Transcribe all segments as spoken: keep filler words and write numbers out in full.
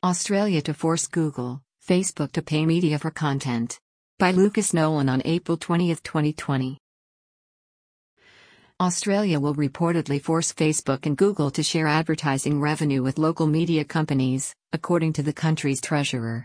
Australia to force Google, Facebook to pay media for content. By Lucas Nolan on April twentieth, twenty twenty. Australia will reportedly force Facebook and Google to share advertising revenue with local media companies, according to the country's treasurer.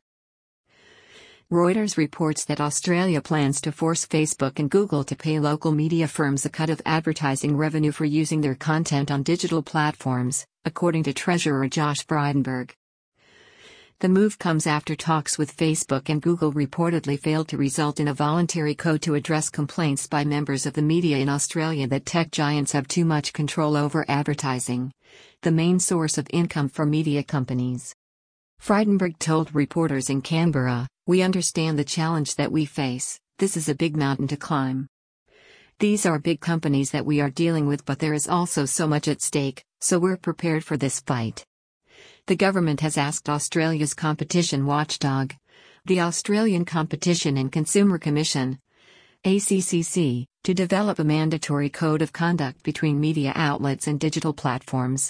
Reuters reports that Australia plans to force Facebook and Google to pay local media firms a cut of advertising revenue for using their content on digital platforms, according to Treasurer Josh Frydenberg. The move comes after talks with Facebook and Google reportedly failed to result in a voluntary code to address complaints by members of the media in Australia that tech giants have too much control over advertising, the main source of income for media companies. Frydenberg told reporters in Canberra, "We understand the challenge that we face. This is a big mountain to climb. These are big companies that we are dealing with, but there is also so much at stake, so we're prepared for this fight." The government has asked Australia's competition watchdog, the Australian Competition and Consumer Commission, A C C C, to develop a mandatory code of conduct between media outlets and digital platforms.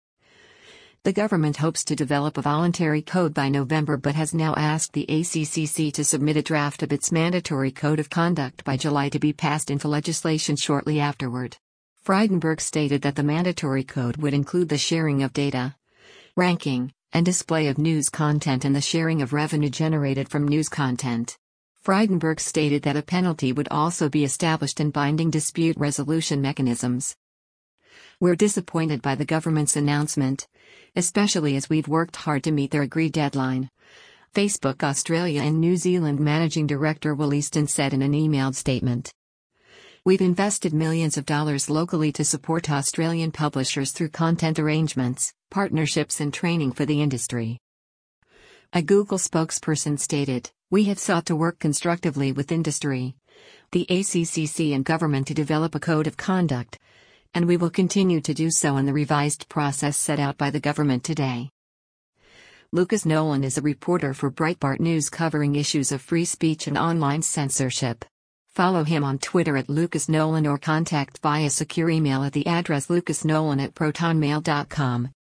The government hopes to develop a voluntary code by November but has now asked the A C C C to submit a draft of its mandatory code of conduct by July to be passed into legislation shortly afterward. Frydenberg stated that the mandatory code would include the sharing of data, ranking, and display of news content and the sharing of revenue generated from news content. Frydenberg stated that a penalty would also be established and binding dispute resolution mechanisms. "We're disappointed by the government's announcement, especially as we've worked hard to meet their agreed deadline," Facebook Australia and New Zealand Managing Director Will Easton said in an emailed statement. "We've invested millions of dollars locally to support Australian publishers through content arrangements, partnerships and training for the industry." A Google spokesperson stated, "We have sought to work constructively with industry, the A C C C and government to develop a code of conduct, and we will continue to do so in the revised process set out by the government today." Lucas Nolan is a reporter for Breitbart News covering issues of free speech and online censorship. Follow him on Twitter at Lucas Nolan or contact via secure email at the address lucasnolan at protonmail dot com.